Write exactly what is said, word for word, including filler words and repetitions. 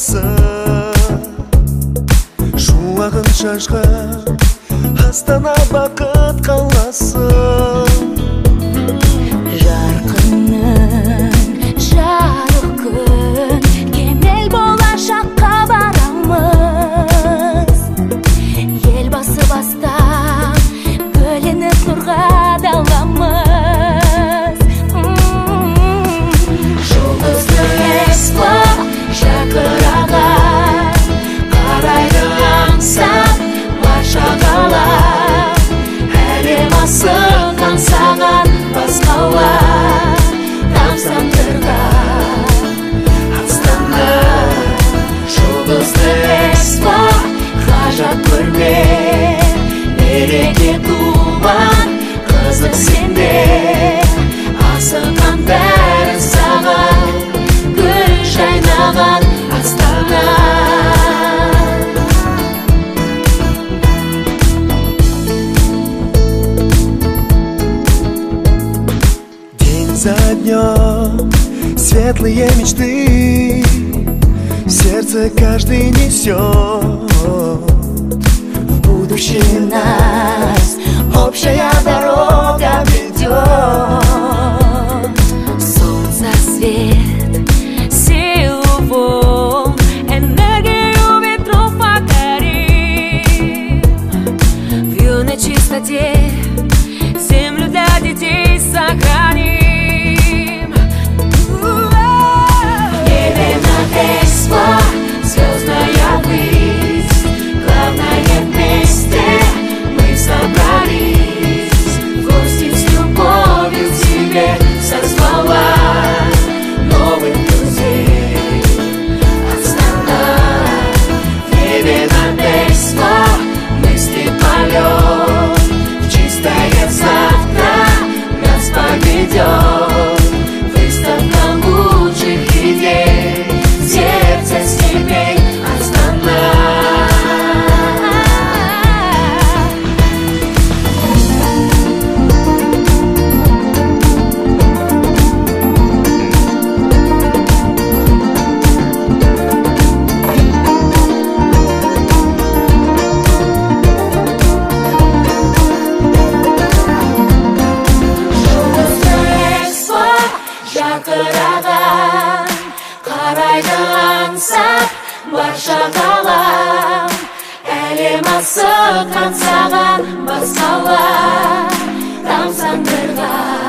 қаласы, шуағын шашқан Астана бақыт қаласы. Жарқынның жарық күн, кемел болашаққа барамыз. Елбасы бастап, бөлініп нұрға даламыз. Жұлдызды экспо шақыраған, қарайды аңсап барша қала. Әлем асыққан саған басқала, тамсандырған Астана. Жұлдызды экспо ғажап көрме, мереке туған қызық сенде. Асыққан бәрі саған, гүл жайнаған Астана. За днем светлые мечты в сердце каждый несет. В будущее нас общая дорога ведет. Солнце свет, силу волн, энергию ветров покорим. В юной чистоте землю для детей сохраним. Звездная высь, главное вместе мы собрались. Гости с любовью к тебе созвала новых друзей. Астана, в небе над экспо мысли полет. В чистое завтра нас поведет выставка лучших идей. Сердце степей Астана. Жұлдызды экспо жарқыраған, қарайды аңсап барша қала. Әлем асыққан саған басқала, тамсандырған